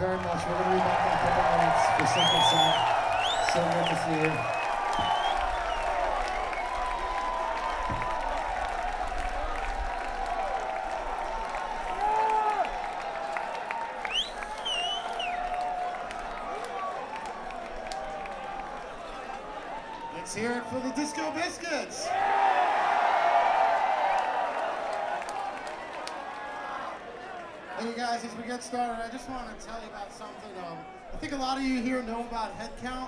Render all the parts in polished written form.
very much. We're going to be back in a couple minutes for second set. So good to see you. Let's hear it for the Disco Biscuits. Hey you guys, as we get started, I just want to tell you about something. I think a lot of you here know about Headcount.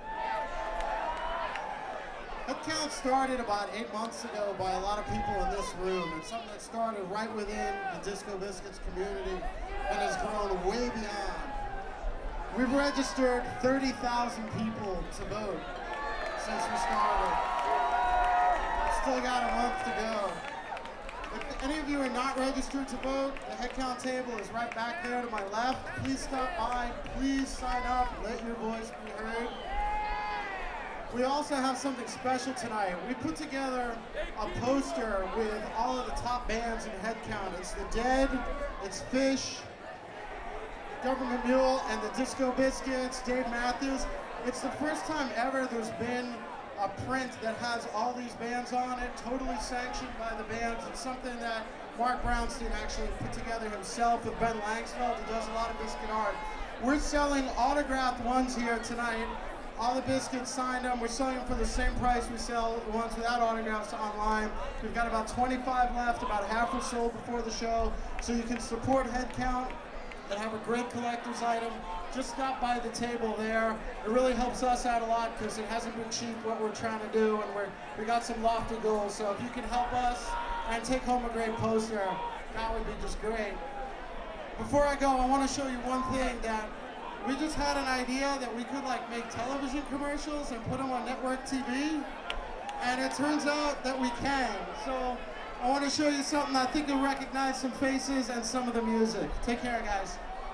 Headcount started about 8 months ago by a lot of people in this room. It's something that started right within the Disco Biscuits community and has grown way beyond. We've registered 30,000 people to vote since we started. Still got a month to go. If any of you are not registered to vote, the Headcount table is right back there to my left. Please stop by, please sign up, let your voice be heard. We also have something special tonight. We put together a poster with all of the top bands in Headcount. It's The Dead, it's Fish, Government Mule, and the Disco Biscuits, Dave Matthews. It's the first time ever there's been a print that has all these bands on it, totally sanctioned by the bands. It's something that Mark Brownstein actually put together himself with Ben Langsfeld, who does a lot of biscuit art. We're selling autographed ones here tonight. All the biscuits signed them. We're selling them for the same price we sell the ones without autographs online. We've got about 25 left, about half were sold before the show, so you can support Headcount and have a great collector's item. Just stop by the table there. It really helps us out a lot because it hasn't been cheap what we're trying to do, and we got some lofty goals. So if you can help us and take home a great poster, that would be just great. Before I go, I want to show you one thing that we just had an idea that we could like make television commercials and put them on network TV, and it turns out that we can. So I want to show you something. I think you'll recognize some faces and some of the music. Take care, guys.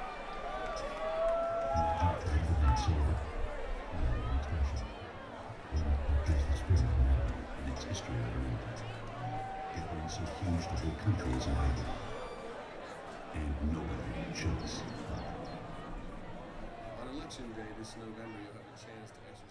Huge to whole countries and nobody chose. On election day this November, you'll have a chance to exercise